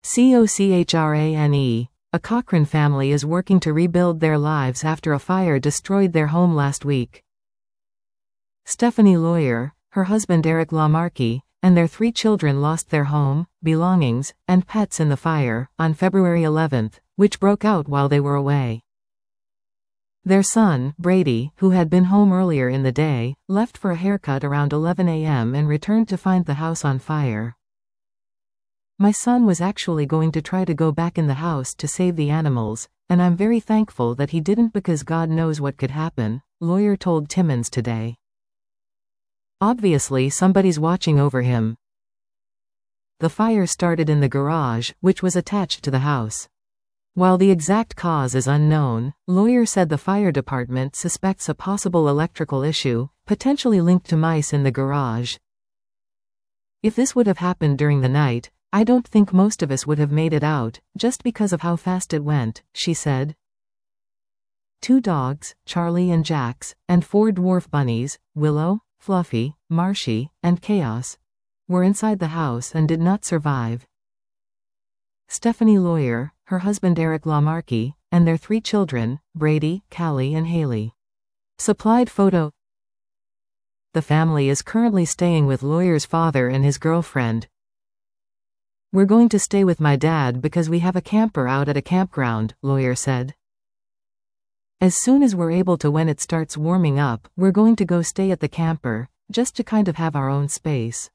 COCHRANE. A Cochrane family is working to rebuild their lives after a fire destroyed their home last week. Stephanie Lawyer, her husband Eric Lamarche, and their 3 children lost their home, belongings, and pets in the fire on February 11, which broke out while they were away. Their son, Brady, who had been home earlier in the day, left for a haircut around 11 a.m. and returned to find the house on fire. "My son was actually going to try to go back in the house to save the animals, and I'm very thankful that he didn't because God knows what could happen," Lawyer told Timmins today. "Obviously somebody's watching over him." The fire started in the garage, which was attached to the house. While the exact cause is unknown, Lawyer said the fire department suspects a possible electrical issue, potentially linked to mice in the garage. "If this would have happened during the night, I don't think most of us would have made it out, just because of how fast it went," she said. 2 dogs, Charlie and Jax, and 4 dwarf bunnies, Willow, Fluffy, Marshy, and Chaos, were inside the house and did not survive. Stephanie Lawyer, her husband Eric Lamarche, and their 3 children, Brady, Callie and Haley, supplied photo. The family is currently staying with Lawyer's father and his girlfriend. "We're going to stay with my dad because we have a camper out at a campground," Lawyer said. "As soon as we're able to, when it starts warming up, we're going to go stay at the camper, just to kind of have our own space."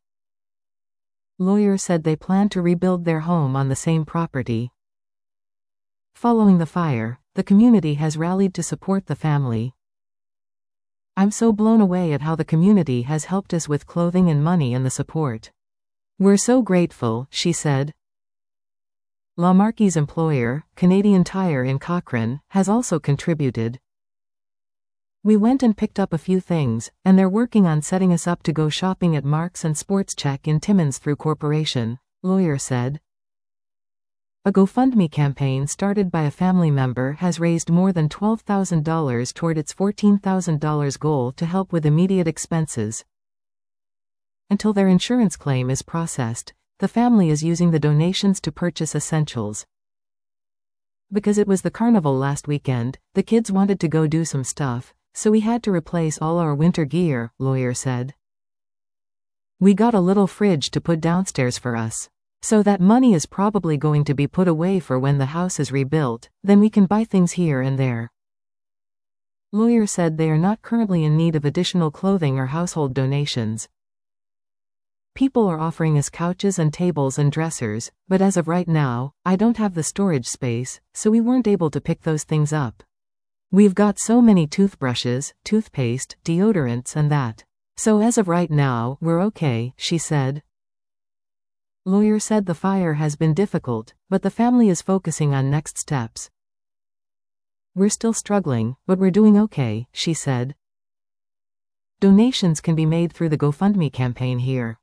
Lawyer said they plan to rebuild their home on the same property. Following the fire, the community has rallied to support the family. "I'm so blown away at how the community has helped us with clothing and money and the support. We're so grateful," she said. Lamarche's employer, Canadian Tire in Cochrane, has also contributed. "We went and picked up a few things, and they're working on setting us up to go shopping at Marks and Sports Check in Timmins through Corporation," Lawyer said. A GoFundMe campaign started by a family member has raised more than $12,000 toward its $14,000 goal to help with immediate expenses. Until their insurance claim is processed, the family is using the donations to purchase essentials. "Because it was the carnival last weekend, the kids wanted to go do some stuff, so we had to replace all our winter gear," Lawyer said. "We got a little fridge to put downstairs for us. So that money is probably going to be put away for when the house is rebuilt, then we can buy things here and there." Lawyer said they are not currently in need of additional clothing or household donations. "People are offering us couches and tables and dressers, but as of right now, I don't have the storage space, so we weren't able to pick those things up. We've got so many toothbrushes, toothpaste, deodorants and that. So as of right now, we're okay," she said. Lawyer said the fire has been difficult, but the family is focusing on next steps. "We're still struggling, but we're doing okay," she said. Donations can be made through the GoFundMe campaign here.